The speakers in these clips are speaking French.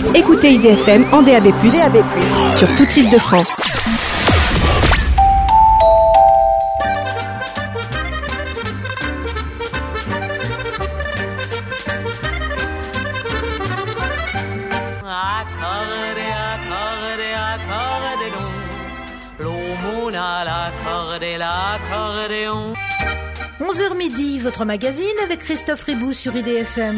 Écoutez IDFM en DAB+, sur toute l'île de France. L'accordéon. 11h midi, votre magazine avec Christophe Ribou sur IDFM.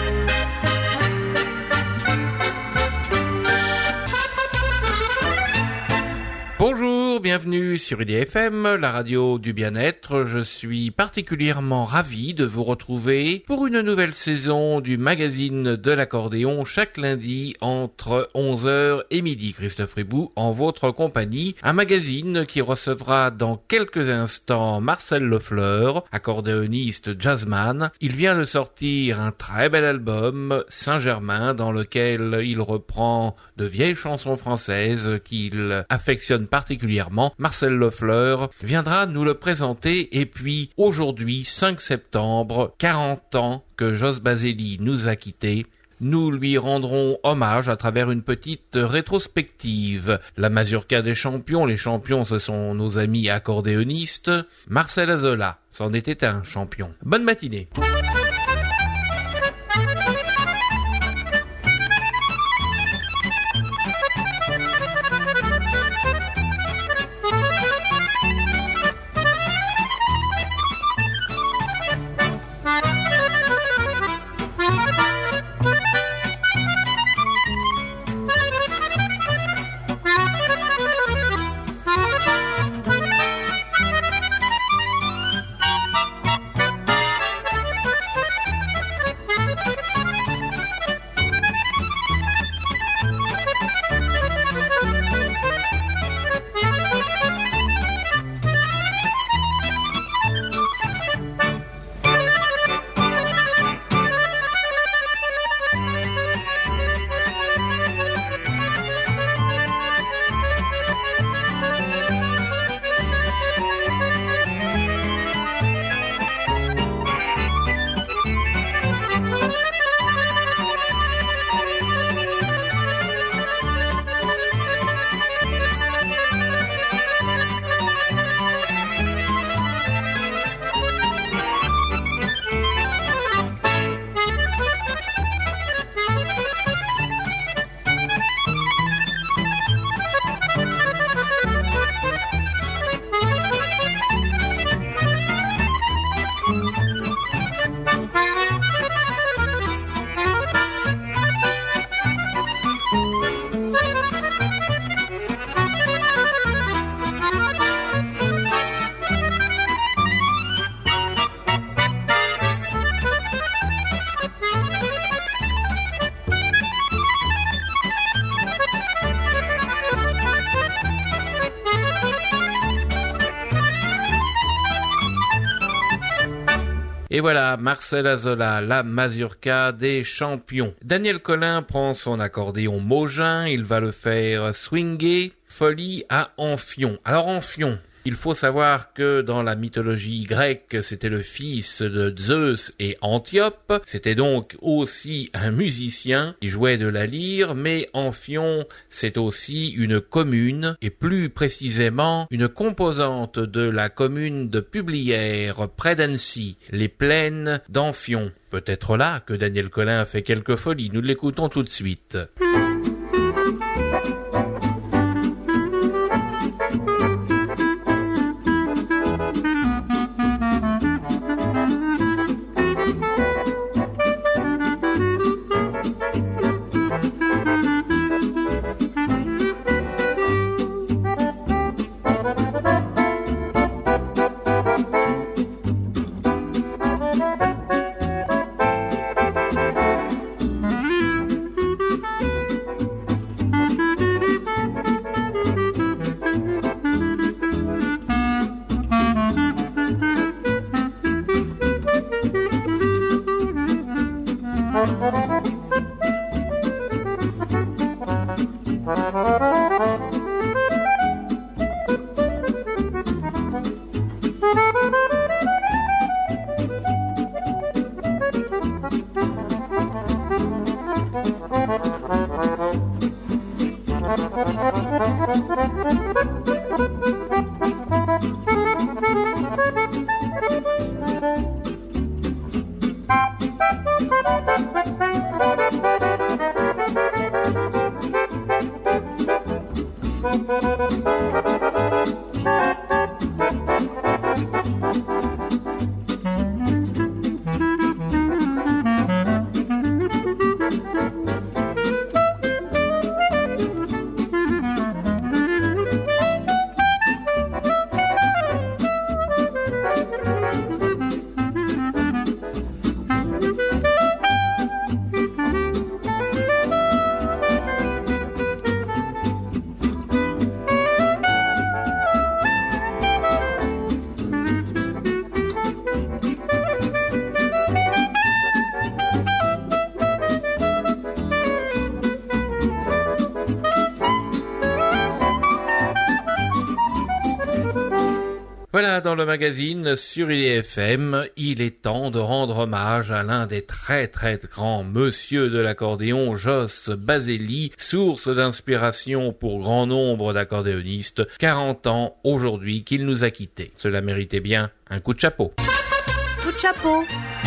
Bonjour, bienvenue sur IDFM, la radio du bien-être. Je suis particulièrement ravi de vous retrouver pour une nouvelle saison du magazine de l'accordéon chaque lundi entre 11h et midi. Christophe Ribou en votre compagnie, un magazine qui recevra dans quelques instants Marcel Lefleur, accordéoniste jazzman. Il vient de sortir un très bel album, Saint-Germain, dans lequel il reprend de vieilles chansons françaises qu'il affectionne particulièrement. Marcel Lefleur viendra nous le présenter. Et puis aujourd'hui, 5 septembre, 40 ans que Jos Baselli nous a quittés. Nous lui rendrons hommage à travers une petite rétrospective. La mazurka des champions, les champions ce sont nos amis accordéonistes. Marcel Azola, c'en était un champion. Bonne matinée. Et voilà, Marcel Azola, la mazurka des champions. Daniel Colin prend son accordéon Mogin, il va le faire swinger, folie à Amphion. Alors Amphion, il faut savoir que dans la mythologie grecque, c'était le fils de Zeus et Antiope. C'était donc aussi un musicien qui jouait de la lyre, mais Amphion, c'est aussi une commune, et plus précisément une composante de la commune de Publières, près d'Annecy, les plaines d'Amphion. Peut-être là que Daniel Colin a fait quelques folies. Nous l'écoutons tout de suite. Voilà, dans le magazine sur IDFM, il est temps de rendre hommage à l'un des très grands monsieur de l'accordéon, Jos Baselli, source d'inspiration pour grand nombre d'accordéonistes, 40 ans aujourd'hui qu'il nous a quittés. Cela méritait bien un coup de chapeau. Coup de chapeau.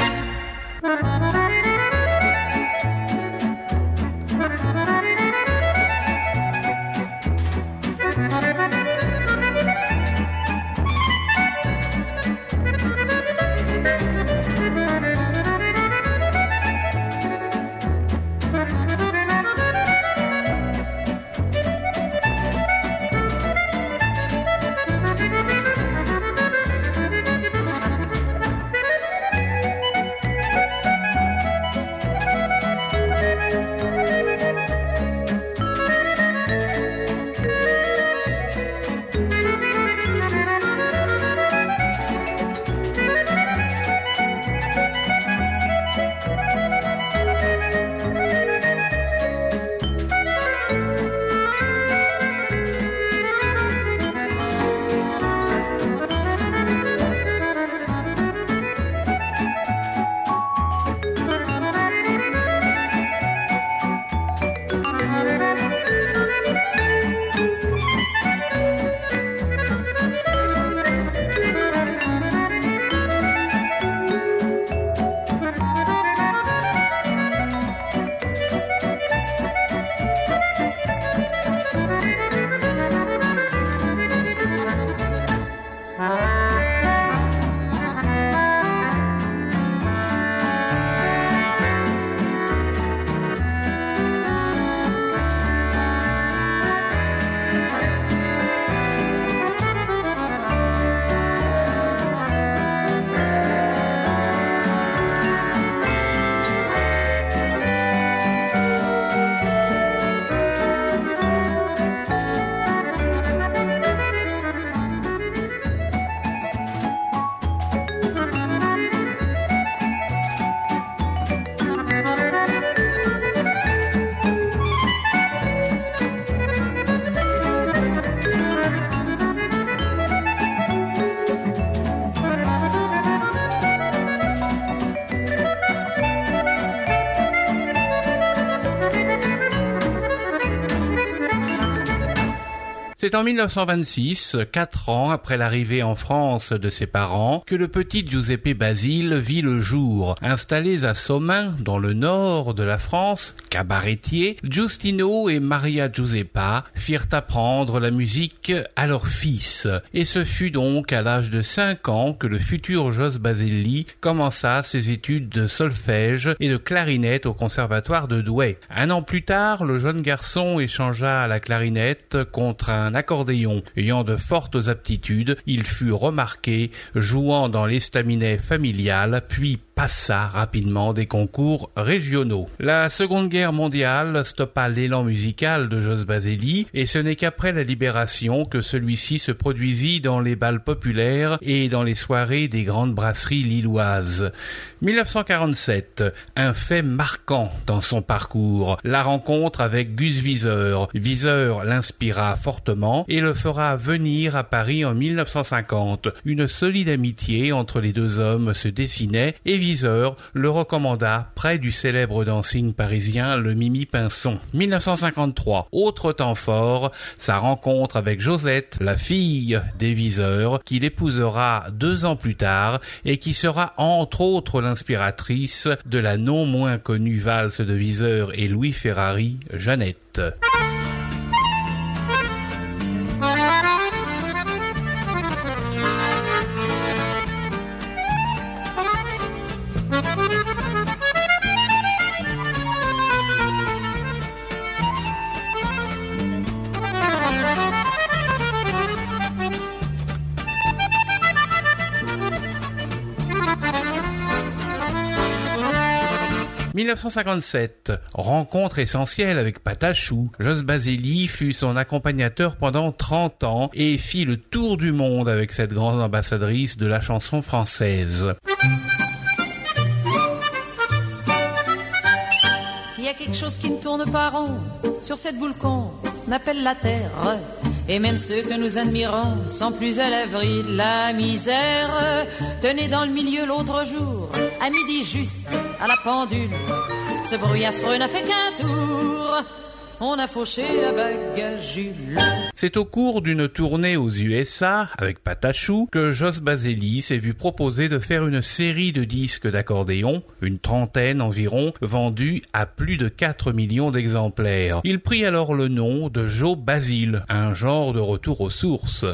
C'est en 1926, 4 ans après l'arrivée en France de ses parents, que le petit Giuseppe Basile vit le jour. Installés à Somain, dans le nord de la France, cabaretiers, Giustino et Maria Giuseppa firent apprendre la musique à leur fils. Et ce fut donc à l'âge de 5 ans que le futur Jos Baselli commença ses études de solfège et de clarinette au conservatoire de Douai. 1 an plus tard, le jeune garçon échangea la clarinette contre un accordéon. Ayant de fortes aptitudes, il fut remarqué jouant dans l'estaminet familial, puis passa rapidement des concours régionaux. La Seconde Guerre mondiale stoppa l'élan musical de Jos Baselli et ce n'est qu'après la Libération que celui-ci se produisit dans les bals populaires et dans les soirées des grandes brasseries lilloises. 1947, un fait marquant dans son parcours, la rencontre avec Gus Viseur. Viseur l'inspira fortement et le fera venir à Paris en 1950. Une solide amitié entre les deux hommes se dessinait et Viseur le recommanda près du célèbre dancing parisien le Mimi Pinson. 1953, autre temps fort, sa rencontre avec Josette, la fille des Viseur, qu'il épousera 2 ans plus tard et qui sera entre autres l'inspiratrice de la non moins connue valse de Viseur et Louis Ferrari, Jeannette. 1957, rencontre essentielle avec Patachou. Jos Basili fut son accompagnateur pendant 30 ans et fit le tour du monde avec cette grande ambassadrice de la chanson française. Il y a quelque chose qui ne tourne pas rond sur cette boule qu'on appelle la terre. Et même ceux que nous admirons sont plus à l'abri de la misère. Tenez dans le milieu l'autre jour, à midi juste, à la pendule, ce bruit affreux n'a fait qu'un tour. On a fauché la bague à Jules. C'est au cours d'une tournée aux USA, avec Patachou, que Jos Basili s'est vu proposer de faire une série de disques d'accordéon, une trentaine environ, vendus à plus de 4 millions d'exemplaires. Il prit alors le nom de Joe Basile, un genre de retour aux sources.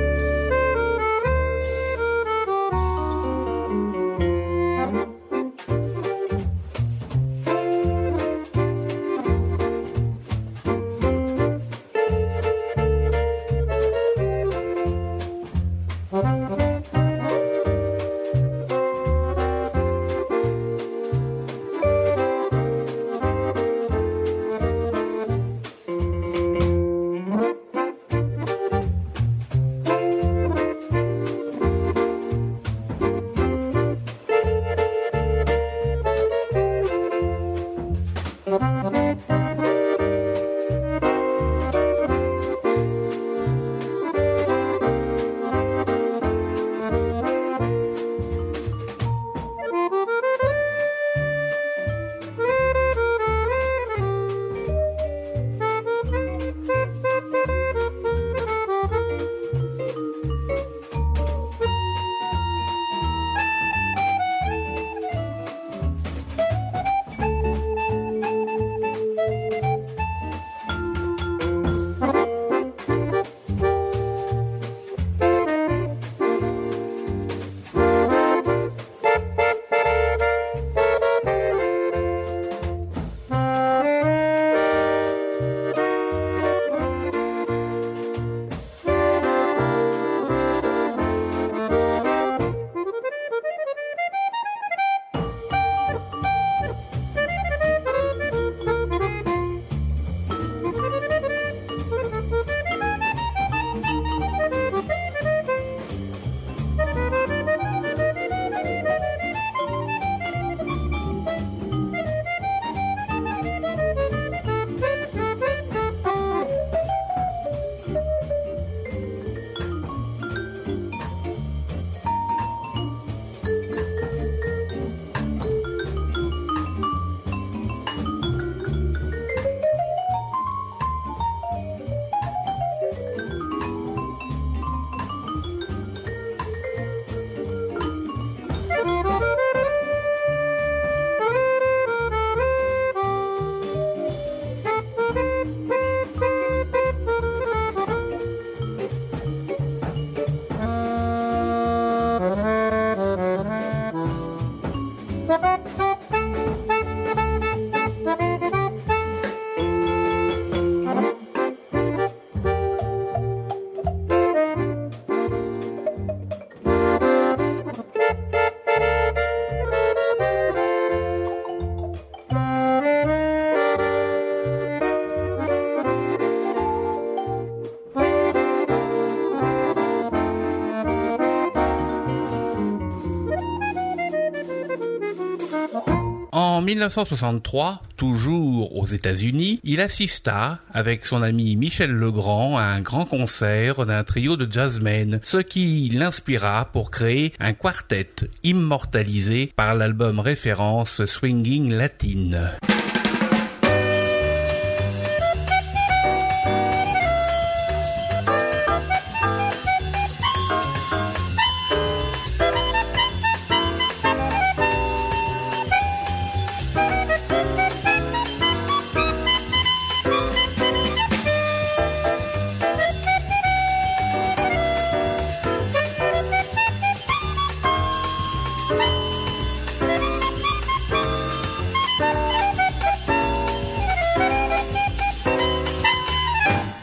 En 1963, toujours aux États-Unis, il assista, avec son ami Michel Legrand, à un grand concert d'un trio de jazzmen, ce qui l'inspira pour créer un quartet immortalisé par l'album référence Swinging Latin.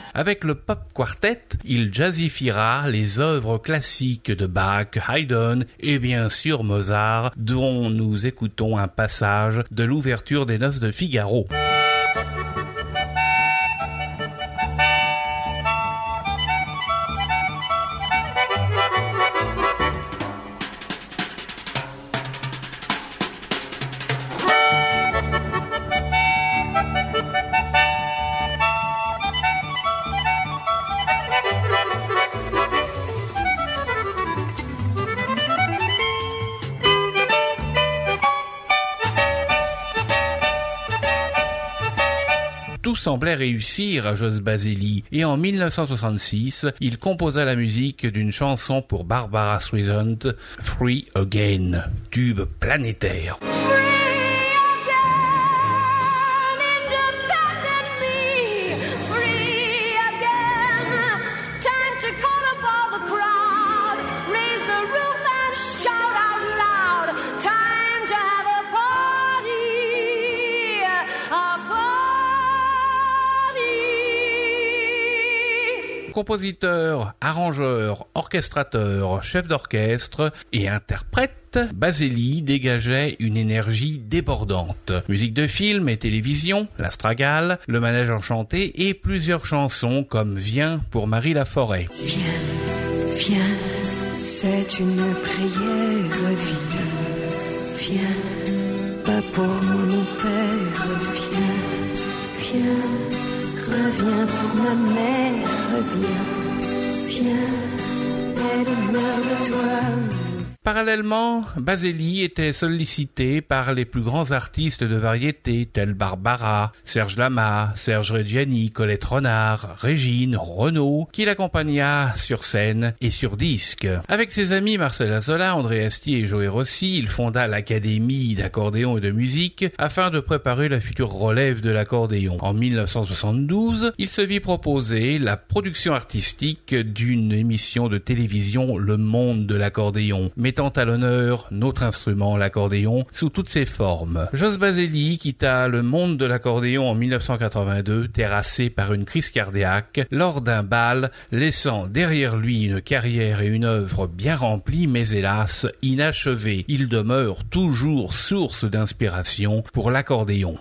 Avec le Pop Quartet, il jazzifiera les œuvres classiques de Bach, Haydn et bien sûr Mozart, dont nous écoutons un passage de l'ouverture des Noces de Figaro. Tout semblait réussir à Jos Basili et en 1966, il composa la musique d'une chanson pour Barbara Streisand, Free Again, tube planétaire. Compositeur, arrangeur, orchestrateur, chef d'orchestre et interprète, Basili dégageait une énergie débordante. Musique de film et télévision, l'Astragale, le Manège enchanté et plusieurs chansons comme Viens pour Marie Laforêt. Viens, viens, c'est une prière, viens, viens, pas pour mon père, viens, viens, reviens pour ma mère, viens, elle meurt de toi. Parallèlement, Basili était sollicité par les plus grands artistes de variété tels Barbara, Serge Lama, Serge Reggiani, Colette Renard, Régine, Renaud, qui l'accompagna sur scène et sur disque. Avec ses amis Marcel Azola, André Astier et Joe Rossi, il fonda l'Académie d'accordéon et de musique afin de préparer la future relève de l'accordéon. En 1972, il se vit proposer la production artistique d'une émission de télévision Le Monde de l'accordéon, mettant à l'honneur notre instrument, l'accordéon, sous toutes ses formes. Jos Basili quitta le monde de l'accordéon en 1982, terrassé par une crise cardiaque, lors d'un bal, laissant derrière lui une carrière et une œuvre bien remplies, mais hélas, inachevées. Il demeure toujours source d'inspiration pour l'accordéon.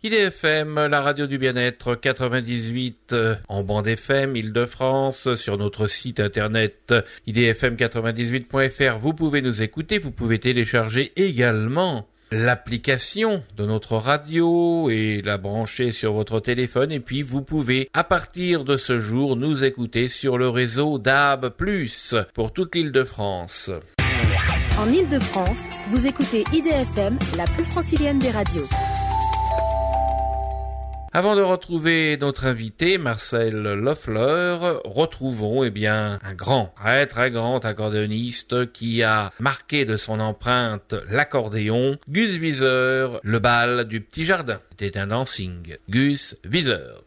IDFM, la radio du bien-être 98 en bande FM Île-de-France, sur notre site internet idfm98.fr. Vous pouvez nous écouter, vous pouvez télécharger également l'application de notre radio et la brancher sur votre téléphone, et puis vous pouvez à partir de ce jour nous écouter sur le réseau DAB+, pour toute l'Île-de-France. En Île-de-France, vous écoutez IDFM, la plus francilienne des radios. Avant de retrouver notre invité, Marcel Loeffler, retrouvons un grand, très grand accordéoniste qui a marqué de son empreinte l'accordéon, Gus Viseur, le bal du petit jardin. C'était un dancing. Gus Viseur.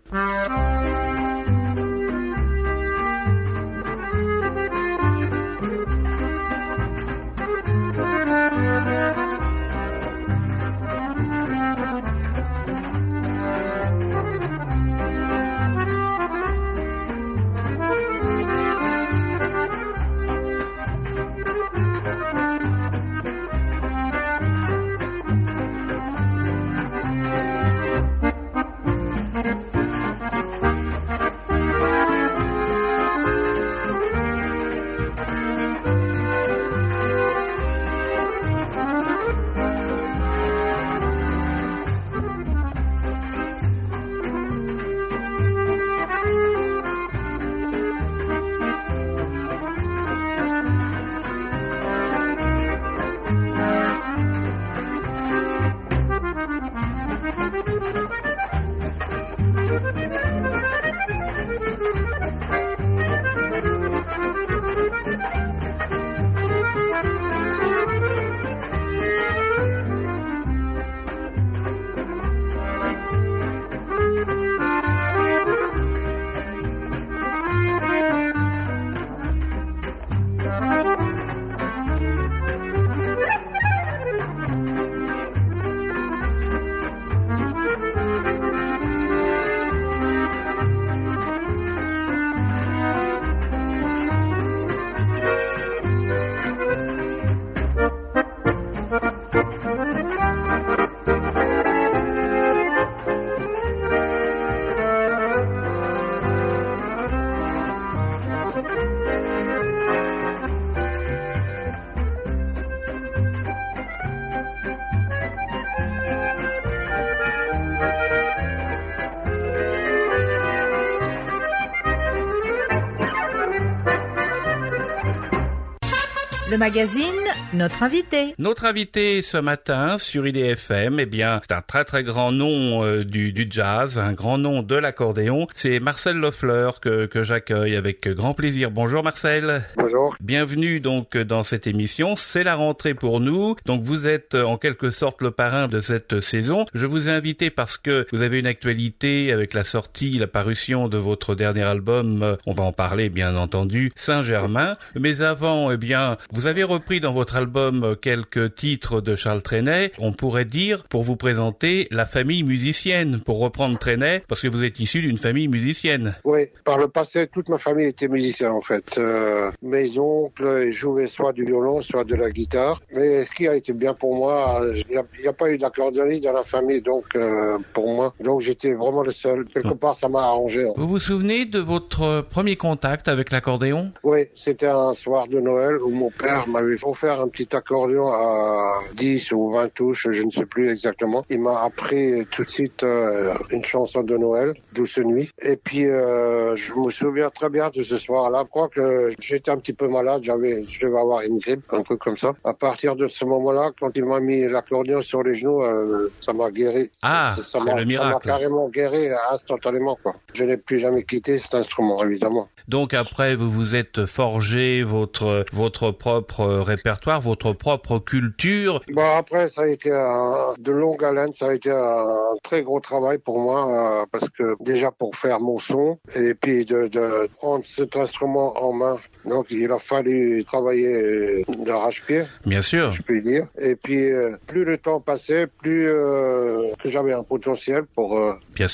Le magazine, notre invité. Notre invité ce matin sur IDFM, c'est un très grand nom du jazz, un grand nom de l'accordéon. C'est Marcel Loeffler que j'accueille avec grand plaisir. Bonjour Marcel. Bonjour. Bienvenue donc dans cette émission. C'est la rentrée pour nous. Donc vous êtes en quelque sorte le parrain de cette saison. Je vous ai invité parce que vous avez une actualité avec la parution de votre dernier album. On va en parler bien entendu, Saint-Germain. Mais avant, vous avez repris dans votre album quelques titres de Charles Trenet. On pourrait dire, pour vous présenter, la famille musicienne, pour reprendre Trenet, parce que vous êtes issu d'une famille musicienne. Oui, par le passé, toute ma famille était musicienne en fait. Mes oncles jouaient soit du violon, soit de la guitare. Mais ce qui a été bien pour moi, il n'y a pas eu d'accordéoniste dans la famille, donc pour moi. Donc j'étais vraiment le seul. Quelque part, ça m'a arrangé. Vous vous souvenez de votre premier contact avec l'accordéon? Oui, c'était un soir de Noël où mon père m'avait offert un petit accordéon à 10 ou 20 touches, je ne sais plus exactement. Il m'a appris tout de suite une chanson de Noël, Douce Nuit. Et puis, je me souviens très bien de ce soir-là. Je crois que j'étais un petit peu malade, je devais avoir une grippe, un truc comme ça. À partir de ce moment-là, quand il m'a mis l'accordéon sur les genoux, ça m'a guéri. Ah, c'est le miracle. Ça m'a carrément guéri instantanément, quoi. Je n'ai plus jamais quitté cet instrument, évidemment. Donc après, vous vous êtes forgé votre propre répertoire, votre propre culture. Après, ça a été de longue haleine, ça a été un très gros travail pour moi, parce que déjà pour faire mon son, et puis de prendre cet instrument en main. Donc il a fallu travailler d'arrache-pied. Bien sûr. Je peux dire. Et puis plus le temps passait, plus que j'avais un potentiel pour bien sûr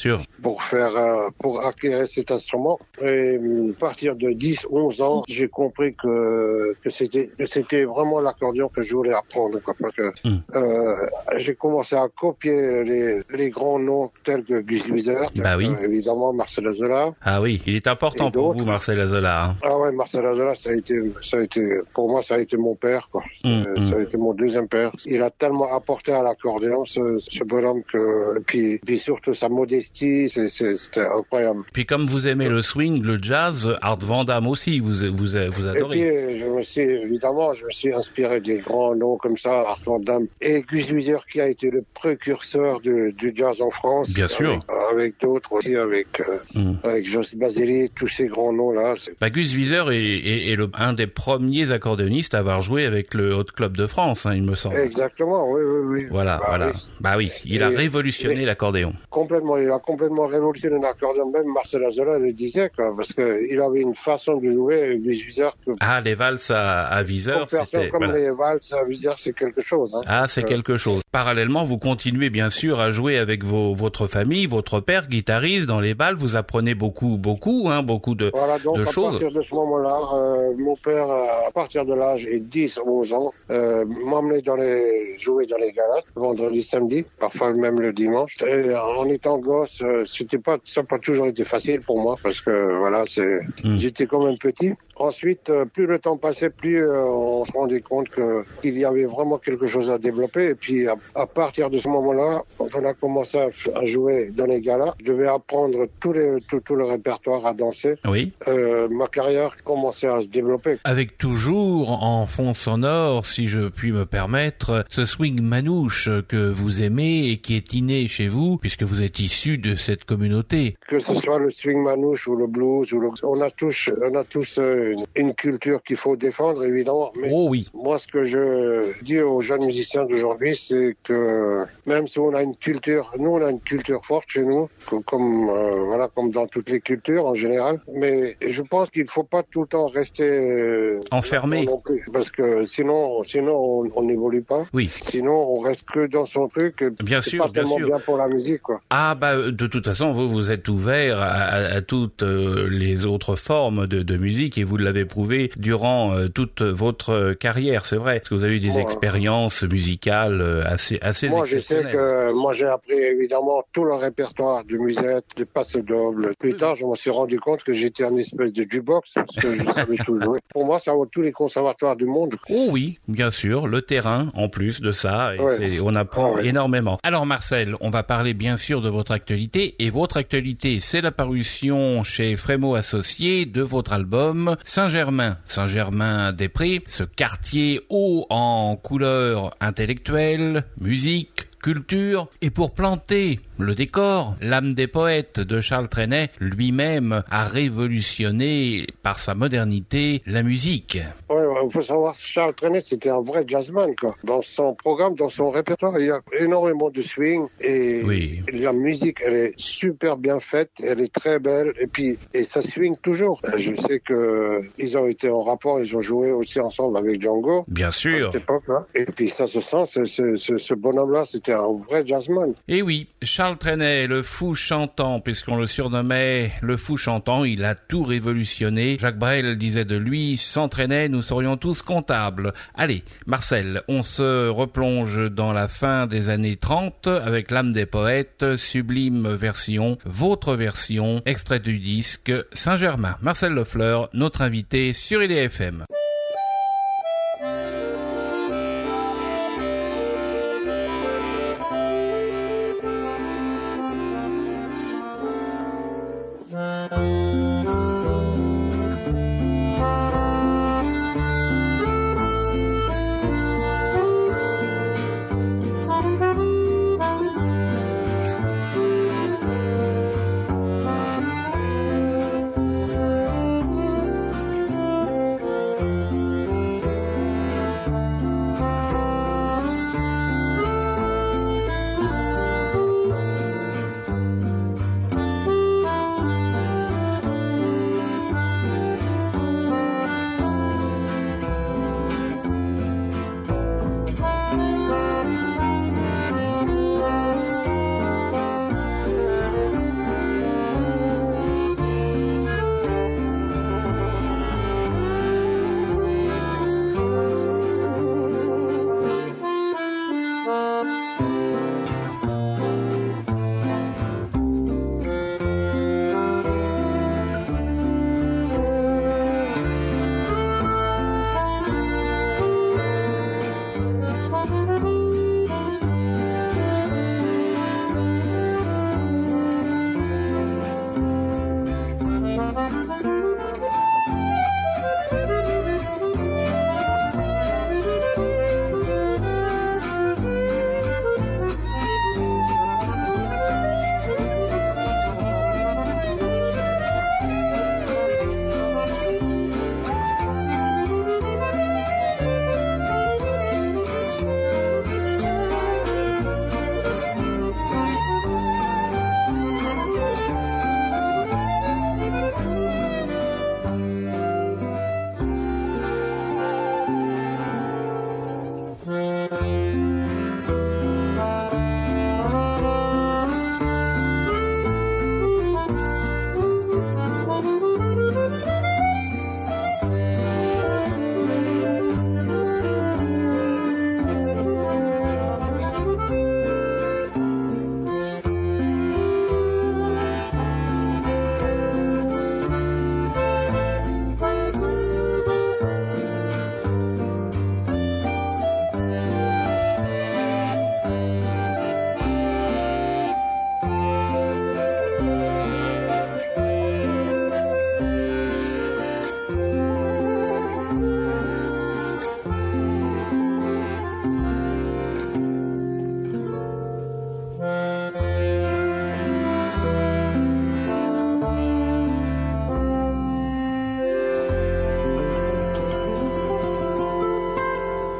pour acquérir cet instrument. Et à partir de 10-11 ans, j'ai compris que c'était vraiment l'accordion que je voulais apprendre, quoi, parce que j'ai commencé à copier les grands noms tels que Gus Wieser, évidemment Marcel Azola. Ah oui, il est important pour vous, Marcel Azola. Hein. Ah ouais, Marcel Azola, ça a été pour moi, ça a été mon père, quoi. Ça a été mon deuxième père. Il a tellement apporté à l'accordéon, ce bonhomme, que puis surtout sa modestie, c'était incroyable. Puis comme vous aimez le swing, le jazz, Art Van Damme aussi, vous adorez. Et puis je me suis inspiré des grands noms comme ça, Art Van Damme et Gus Wieser, qui a été le précurseur du jazz en France. Bien sûr. Avec d'autres aussi, avec Jos Basili, tous ces grands noms-là. Gus Wieser est un des premiers accordéonistes à avoir joué avec le Hot Club de France, hein, il me semble. Exactement, oui. Voilà. Il a révolutionné l'accordéon. Complètement, il a complètement révolutionné l'accordéon. Même Marcel Azola le disait, quoi, parce qu'il avait une façon de jouer, Gus Wieser. Les valses à viseur, c'était... Les valses à viseur, c'est quelque chose. Hein. C'est quelque chose. Parallèlement, vous continuez bien sûr à jouer avec votre famille, votre père, guitariste, dans les balles, vous apprenez beaucoup de choses. À partir de ce moment-là, mon père, à partir de l'âge de 10-11 ans, m'emmenait jouer dans les galas, vendredi, samedi, parfois même le dimanche. Et en étant gosse, ça n'a pas toujours été facile pour moi, parce que j'étais quand même petit. Ensuite, plus le temps passait, plus on se rendait compte qu'il y avait vraiment quelque chose à développer. Et puis, à partir de ce moment-là, quand on a commencé à jouer dans les galas, je devais apprendre tout le répertoire à danser. Oui. Ma carrière commençait à se développer. Avec toujours en fond sonore, si je puis me permettre, ce swing manouche que vous aimez et qui est inné chez vous, puisque vous êtes issu de cette communauté. Que ce soit le swing manouche ou le blues, on a tous une culture qu'il faut défendre, évidemment. Mais moi, ce que je dis aux jeunes musiciens d'aujourd'hui, c'est que même si on a une culture forte chez nous, comme dans toutes les cultures en général, mais je pense qu'il ne faut pas tout le temps rester enfermé, non plus, parce que sinon on n'évolue pas. Oui. Sinon on reste que dans son truc. Bien c'est sûr, pas tellement bien pour la musique, quoi. De toute façon, vous êtes ouvert à toutes les autres formes de musique, et vous l'avez prouvé durant toute votre carrière, c'est vrai, parce que vous avez eu des expériences musicales assez moi, exceptionnelles. Moi, j'ai appris évidemment tout le répertoire de musette, de passe-double. Plus tard, je me suis rendu compte que j'étais un espèce de jukebox, parce que je savais tout jouer. Pour moi, ça vaut tous les conservatoires du monde. Oh oui, bien sûr, le terrain en plus de ça, et on apprend énormément. Alors Marcel, on va parler bien sûr de votre actualité, et votre actualité, c'est la parution chez Frémaux Associés de votre album Saint-Germain-des-Prés, ce quartier haut en couleurs intellectuelles, musique, culture, et pour planter le décor, l'âme des poètes de Charles Trenet lui-même a révolutionné par sa modernité la musique. Ouais, il faut savoir, Charles Trenet, c'était un vrai jazzman, quoi. Dans son programme, dans son répertoire, il y a énormément de swing, et la musique, elle est super bien faite, elle est très belle, et ça swing toujours. Je sais que ils ont été en rapport, ils ont joué aussi ensemble avec Django. Bien sûr. À cette époque-là. Et puis ça se sent, ce bonhomme-là, c'était un vrai jazzman. Et oui, Charles Trenet, le fou chantant, puisqu'on le surnommait le fou chantant, il a tout révolutionné. Jacques Brel disait de lui, sans Trenet, nous serions tous comptables. Allez, Marcel, on se replonge dans la fin des années 30 avec l'âme des poètes, sublime version, votre version, extrait du disque Saint-Germain. Marcel Lefleur, notre invité sur IDFM.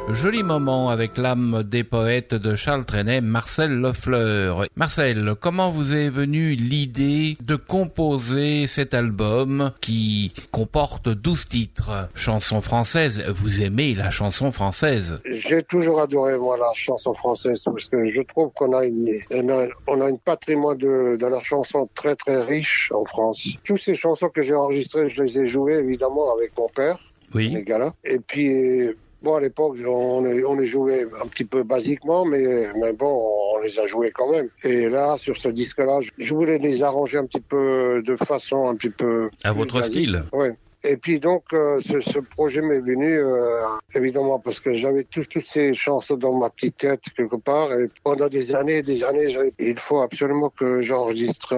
Joli moment avec l'âme des poètes de Charles Trenet, Marcel Loeffler. Marcel, comment vous est venue l'idée de composer cet album qui comporte 12 titres, chansons françaises? Vous aimez la chanson française? J'ai toujours adoré, moi, la chanson française, parce que je trouve qu'on a une patrimoine de la chanson très très riche en France. Toutes ces chansons que j'ai enregistrées, je les ai jouées évidemment avec mon père, les gars-là. Et puis, bon, à l'époque, on les jouait un petit peu basiquement, mais bon, on les a joués quand même. Et là, sur ce disque-là, je voulais les arranger un petit peu de façon un petit peu... À votre style? Oui. Et puis donc, ce projet m'est venu, évidemment, parce que j'avais toutes ces chansons dans ma petite tête, quelque part, et pendant des années, il faut absolument que j'enregistre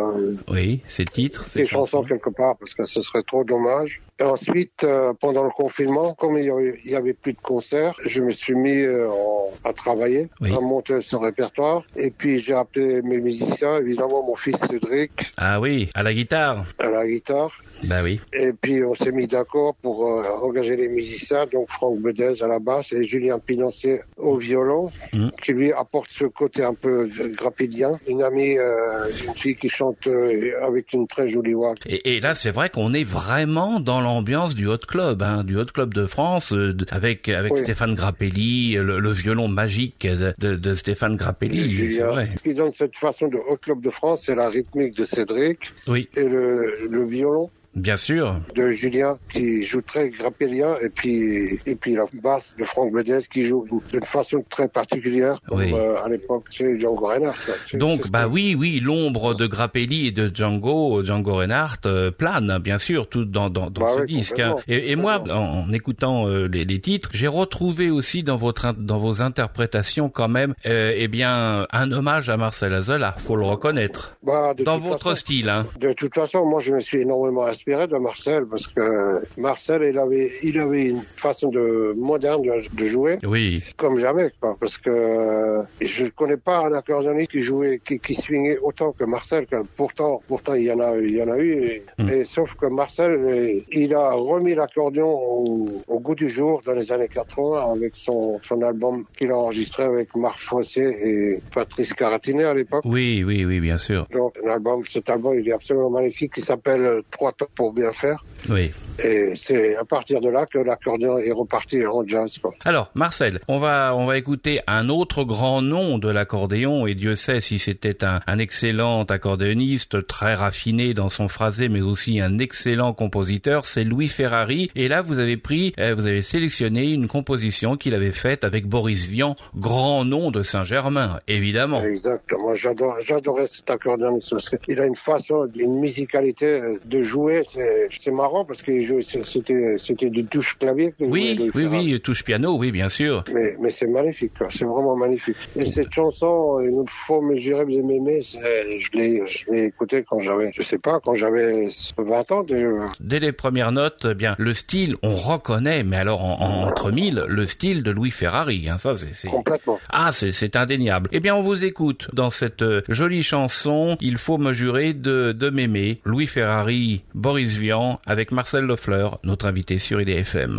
ces titres, ces chansons quelque part, parce que ce serait trop dommage. Et ensuite, pendant le confinement, comme il y avait plus de concerts, je me suis mis à travailler, à monter ce répertoire. Et puis j'ai appelé mes musiciens, évidemment mon fils Cédric. Ah oui, à la guitare. À la guitare. Bah oui. Et puis on s'est mis d'accord pour engager les musiciens, donc Franck Bedez à la basse et Julien Pinancier au violon, qui lui apporte ce côté un peu grappillien. Une amie, une fille qui chante avec une très jolie voix. Et là, c'est vrai qu'on est vraiment dans l'ambiance du Hot Club, du Hot Club de France, avec Stéphane Grappelli, le violon magique de Stéphane Grappelli, c'est vrai. Ce qui donne cette façon de Hot Club de France, c'est la rythmique de Cédric et le violon. Bien sûr. De Julien qui joue très grappellien et puis la basse de Franck Bedez qui joue d'une façon très particulière comme à l'époque c'est Django Reinhardt. Donc oui, l'ombre de Grappelli et de Django Reinhardt plane bien sûr tout dans ce disque. Et moi en écoutant les titres, j'ai retrouvé aussi dans vos interprétations quand même un hommage à Marcel Azelaar, faut le reconnaître. Dans votre style. De toute façon, moi je me suis énormément inspiré de Marcel parce que Marcel il avait une façon moderne de jouer comme jamais parce que je ne connais pas un accordéoniste qui swingait autant que Marcel. Pourtant il y en a eu et sauf que Marcel il a remis l'accordéon au goût du jour dans les années 80 avec son album qu'il a enregistré avec Marc Fossé et Patrice Caratinet à l'époque. Oui, bien sûr. Donc cet album il est absolument magnifique, il s'appelle 3 temps pour bien faire. Oui. Et c'est à partir de là que l'accordéon est reparti en jazz. Alors, Marcel, on va écouter un autre grand nom de l'accordéon, et Dieu sait si c'était un excellent accordéoniste, très raffiné dans son phrasé, mais aussi un excellent compositeur, c'est Louis Ferrari. Et là, vous avez sélectionné une composition qu'il avait faite avec Boris Vian, grand nom de Saint-Germain, évidemment. Exactement. J'adorais cet accordéoniste parce qu'il a une façon, une musicalité de jouer. C'est marrant parce que c'était du touche clavier. Oui, touche piano, oui, bien sûr. Mais c'est magnifique, c'est vraiment magnifique. Et cette chanson, une autre fois, J'irai vous aimer, je l'ai écoutée quand j'avais 20 ans. Dès les premières notes, le style, on reconnaît, mais alors entre mille, le style de Louis Ferrari, ça c'est... Complètement. Ah, c'est indéniable. Eh bien, on vous écoute dans cette jolie chanson, Il faut me jurer de m'aimer, Louis Ferrari, Boris Vian, avec Marcel Loeffler, notre invité sur IDFM.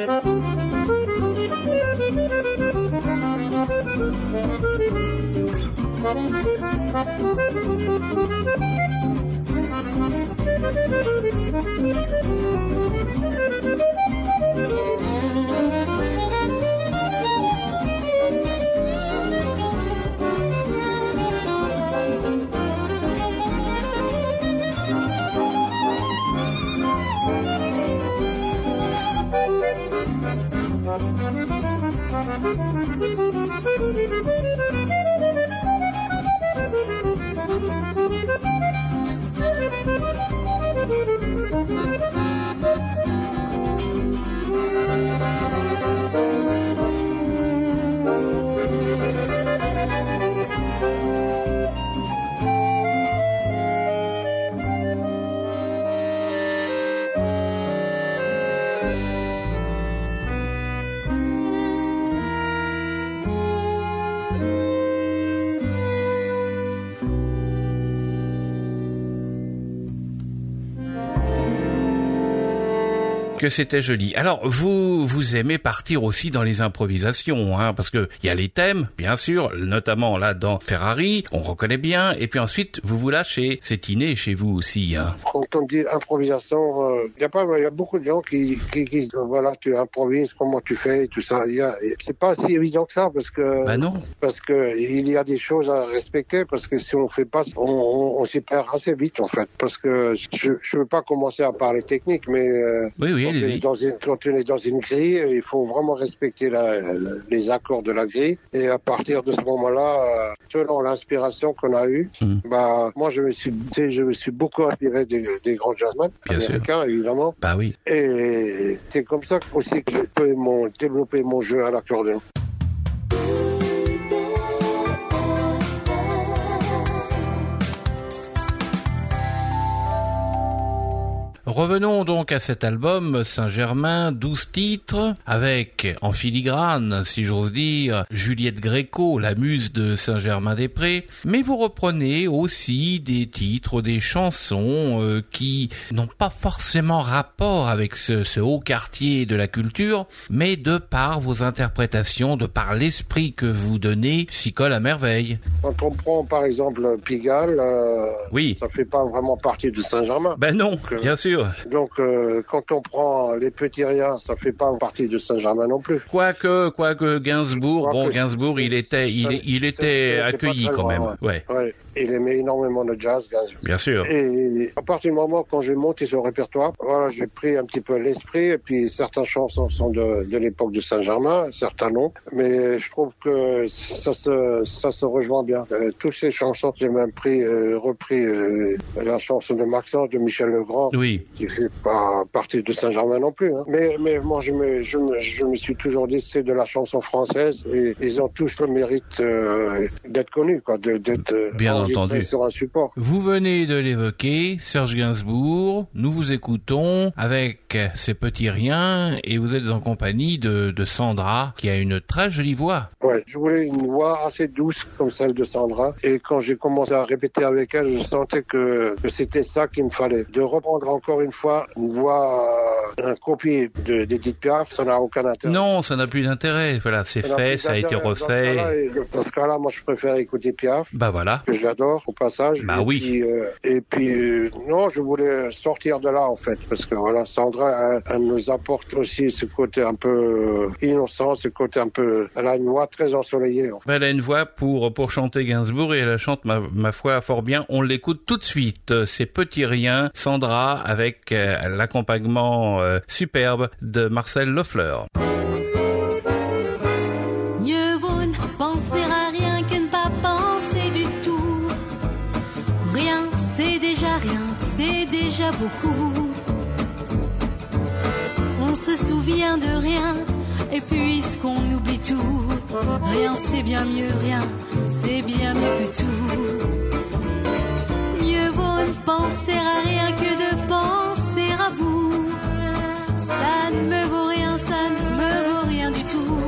Que c'était joli. Alors, vous aimez partir aussi dans les improvisations, hein, parce que il y a les thèmes, bien sûr, notamment là dans Ferrari, on reconnaît bien, et puis ensuite, vous lâchez. C'est inné chez vous aussi, hein. Quand on dit improvisation, il y a beaucoup de gens qui disent, voilà, tu improvises, comment tu fais, tout ça. C'est pas si évident que ça, parce que, non. Parce que il y a des choses à respecter, parce que si on fait pas, on s'y perd assez vite, en fait, parce que je veux pas commencer à parler technique, mais, oui, quand on est dans une grille, il faut vraiment respecter les accords de la grille. Et à partir de ce moment-là, selon l'inspiration qu'on a eue, moi je me suis beaucoup inspiré des grands jazzmen américains, évidemment. Bah oui. Et c'est comme ça aussi que je peux développer mon jeu à l'accordéon. Revenons donc à cet album Saint-Germain, 12 titres, avec en filigrane, si j'ose dire, Juliette Gréco, la muse de Saint-Germain-des-Prés, mais vous reprenez aussi des titres, des chansons qui n'ont pas forcément rapport avec ce haut quartier de la culture, mais de par vos interprétations, de par l'esprit que vous donnez, s'y colle à merveille. Quand on prend par exemple Pigalle, oui. Ça fait pas vraiment partie de Saint-Germain. Ben non, bien sûr. Donc, quand on prend les petits riens, ça fait pas partie de Saint-Germain non plus. Quoique Gainsbourg, Gainsbourg, il était accueilli quand même. Ouais. Il aimait énormément le jazz, Gainsbourg. Bien sûr. Et à partir du moment quand j'ai monté ce répertoire, voilà, j'ai pris un petit peu l'esprit, et puis certaines chansons sont de l'époque de Saint-Germain, certains non. Mais je trouve que ça se rejoint bien. Toutes ces chansons, j'ai même repris la chanson de Maxence, de Michel Legrand. Oui. Qui fait pas partie de Saint-Germain non plus. Hein. Mais moi, je me suis toujours dit, c'est de la chanson française, et ils ont tous le mérite d'être connus, quoi, d'être bien entendu sur un support. Vous venez de l'évoquer, Serge Gainsbourg. Nous vous écoutons avec Ces petits riens, et vous êtes en compagnie de Sandra, qui a une très jolie voix. Ouais, je voulais une voix assez douce comme celle de Sandra, et quand j'ai commencé à répéter avec elle, je sentais que c'était ça qu'il me fallait. De reprendre encore une fois une voix, un copie d'Edith Piaf, ça n'a aucun intérêt. Non, ça n'a plus d'intérêt. Voilà, c'est fait, ça a été refait. Dans ce cas-là, moi, je préfère écouter Piaf. Bah voilà. Que j'adore, au passage. Bah oui. Non, je voulais sortir de là, en fait, parce que voilà, Sandra, elle nous apporte aussi ce côté un peu innocent, ce côté un peu, elle a une voix très ensoleillée. En fait. Elle a une voix pour chanter Gainsbourg, et elle chante ma foi fort bien. On l'écoute tout de suite. Ces petits riens, Sandra, avec l'accompagnement superbe de Marcel Lefleur. Mieux vaut ne penser à rien que ne pas penser du tout. Rien, c'est déjà beaucoup. On se souvient de rien, et puisqu'on oublie tout, rien c'est bien mieux, rien c'est bien mieux que tout. Mieux vaut ne penser à rien que de penser à vous. Ça ne me vaut rien, ça ne me vaut rien du tout.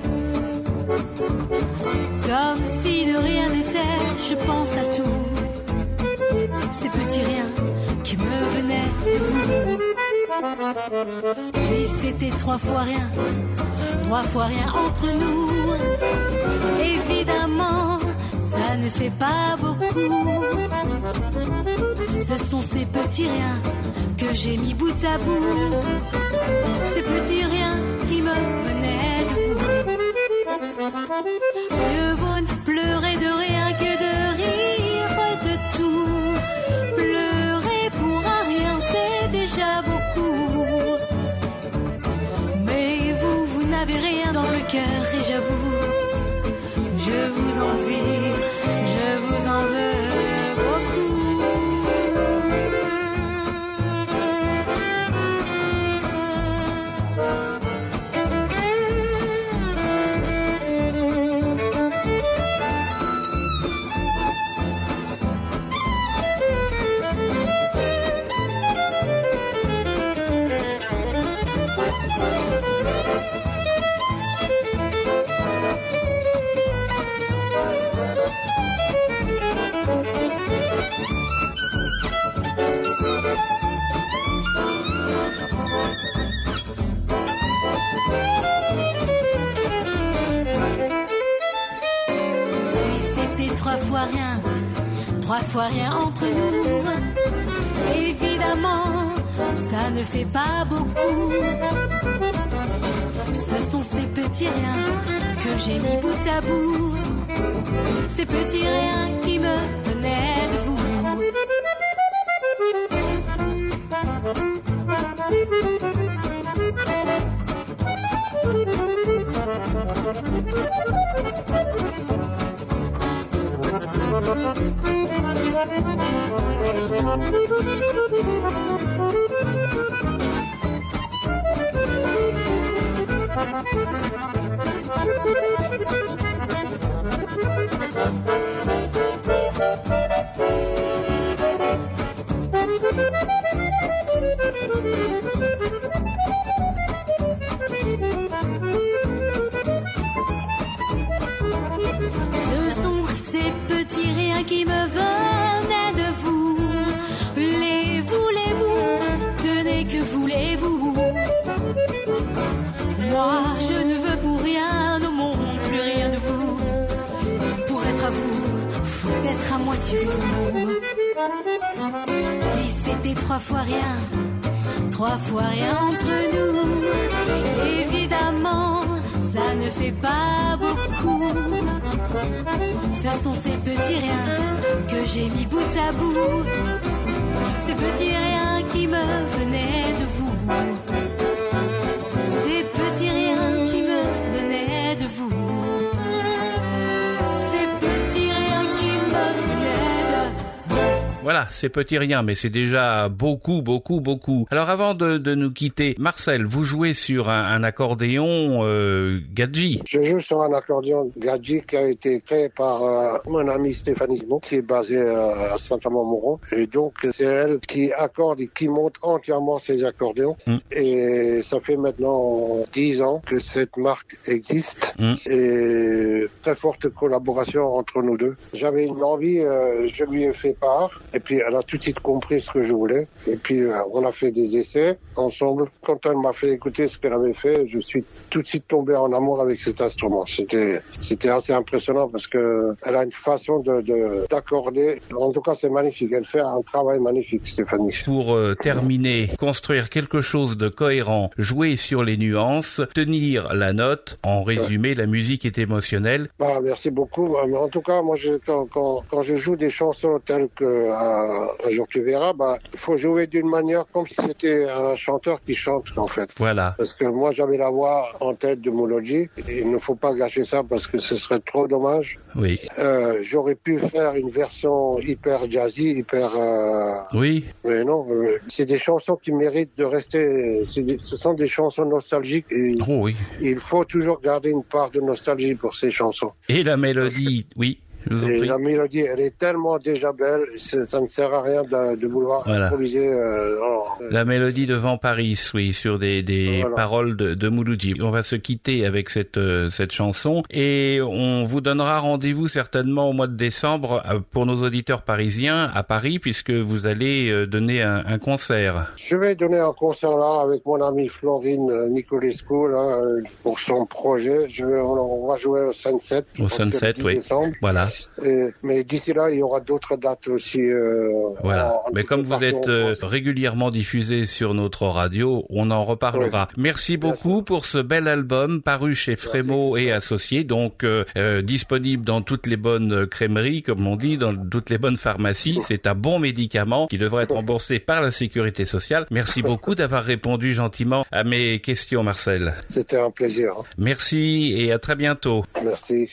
Comme si de rien n'était, je pense à tout. Ces petits riens qui me venaient de vous. Puis ces c'était 3 fois rien entre nous. Évidemment, ça ne fait pas beaucoup. Ce sont ces petits riens que j'ai mis bout à bout. Ces petits riens qui me venaient de vous. Mieux vaut ne pleurer de rien que de rire de tout. Pleurer pour un rien, c'est déjà beaucoup. Mais vous n'avez rien dans le cœur et j'avoue, je vous envie, je vous en veux beaucoup. Trois fois rien entre nous. Évidemment, ça ne fait pas beaucoup. Ce sont ces petits riens que j'ai mis bout à bout. Ces petits riens qui me venaient de vous. Ce sont ces petits riens qui me venaient de vous. Les voulez-vous? Tenez, que voulez-vous? Moi, je ne veux pour rien au monde, plus rien de vous. Pour être à vous, faut être à moitié vous. Si c'était 3 fois rien entre nous. Évidemment, ça ne fait pas beaucoup. Ce sont ces petits riens que j'ai mis bout à bout. Ces petits riens qui me venaient de vous. Ces petits riens qui me venaient de vous. Ces petits riens qui me venaient de vous. Voilà, c'est petit rien, mais c'est déjà beaucoup, beaucoup, beaucoup. Alors avant de nous quitter, Marcel, vous jouez sur un accordéon Gadji. Je joue sur un accordéon Gadji qui a été créé par mon amie Stéphanie Simon, qui est basée à Saint-Amand-Montrond. Et donc, c'est elle qui accorde et qui monte entièrement ses accordéons. Et ça fait maintenant 10 ans que cette marque existe. Et très forte collaboration entre nous deux. J'avais une envie, je lui ai fait part. Et puis, elle a tout de suite compris ce que je voulais. Et puis, on a fait des essais ensemble. Quand elle m'a fait écouter ce qu'elle avait fait, je suis tout de suite tombé en amour avec cet instrument. C'était assez impressionnant parce que elle a une façon d'accorder. En tout cas, c'est magnifique. Elle fait un travail magnifique, Stéphanie. Pour terminer, construire quelque chose de cohérent, jouer sur les nuances, tenir la note. En résumé, la musique est émotionnelle. Bah, merci beaucoup. En tout cas, moi, quand je joue des chansons telles que Un jour tu verras, il faut jouer d'une manière comme si c'était un chanteur qui chante, en fait. Voilà. Parce que moi, j'avais la voix en tête de Mouloudji. Il ne faut pas gâcher ça parce que ce serait trop dommage. Oui. J'aurais pu faire une version hyper jazzy, hyper... Oui. Mais non, c'est des chansons qui méritent de rester... Ce sont des chansons nostalgiques. Et oh oui. Il faut toujours garder une part de nostalgie pour ces chansons. Et la mélodie, oui. Je vous en Et prie. la mélodie, elle est tellement déjà belle, ça ne sert à rien de vouloir improviser. La mélodie de Vent Paris, oui, sur des Voilà. paroles de Mouloudji. On va se quitter avec cette chanson et on vous donnera rendez-vous certainement au mois de décembre pour nos auditeurs parisiens à Paris, puisque vous allez donner un concert. Je vais donner un concert là avec mon amie Florine Nicolescu là, pour son projet. On va jouer au Sunset. Au Sunset, le 10 oui. décembre. Voilà. Mais d'ici là, il y aura d'autres dates aussi. Voilà. Mais comme vous êtes régulièrement diffusé sur notre radio, on en reparlera. Oui. Merci beaucoup pour ce bel album paru chez Frémaux et Associés, donc disponible dans toutes les bonnes crèmeries, comme on dit, dans toutes les bonnes pharmacies. C'est un bon médicament qui devrait être remboursé par la Sécurité sociale. Merci beaucoup d'avoir répondu gentiment à mes questions, Marcel. C'était un plaisir. Merci et à très bientôt. Merci.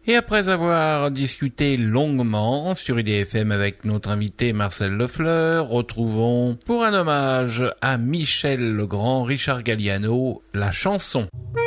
Et après avoir discuté longuement sur IDFM avec notre invité Marcel Lefleur, retrouvons pour un hommage à Michel Legrand, Richard Galliano, la chanson.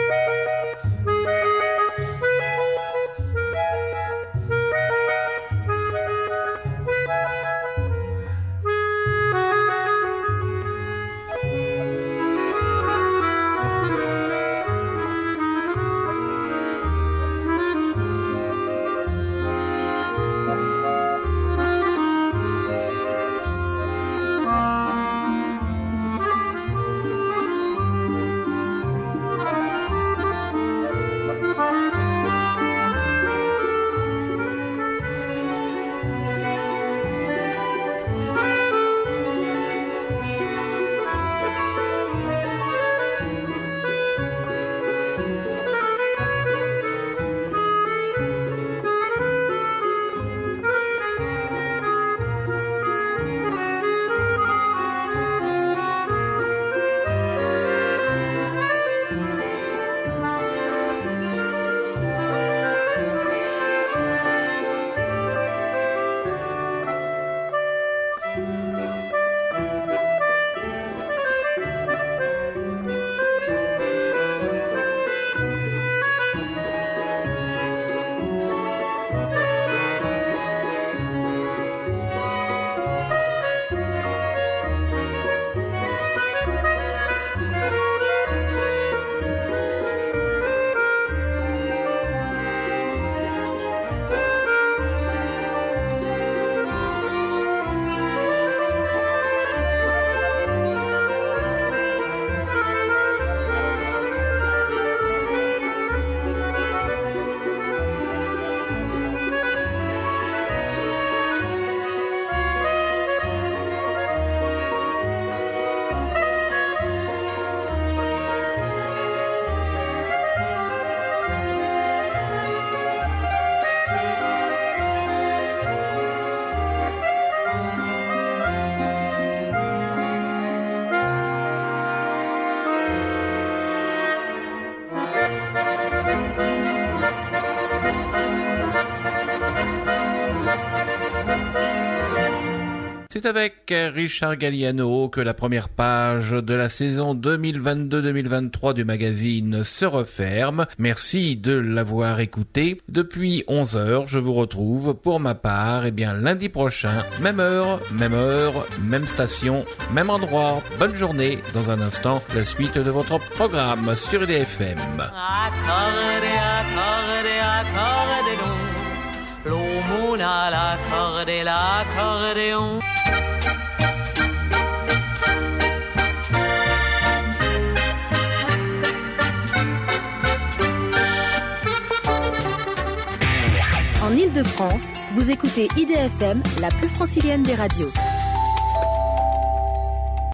C'est avec Richard Galliano que la première page de la saison 2022-2023 du magazine se referme. Merci de l'avoir écouté. Depuis 11h, je vous retrouve pour ma part, lundi prochain, même heure, même station, même endroit. Bonne journée. Dans un instant, la suite de votre programme sur IDFM. L'accordéon. En Île-de-France, vous écoutez IDFM, la plus francilienne des radios.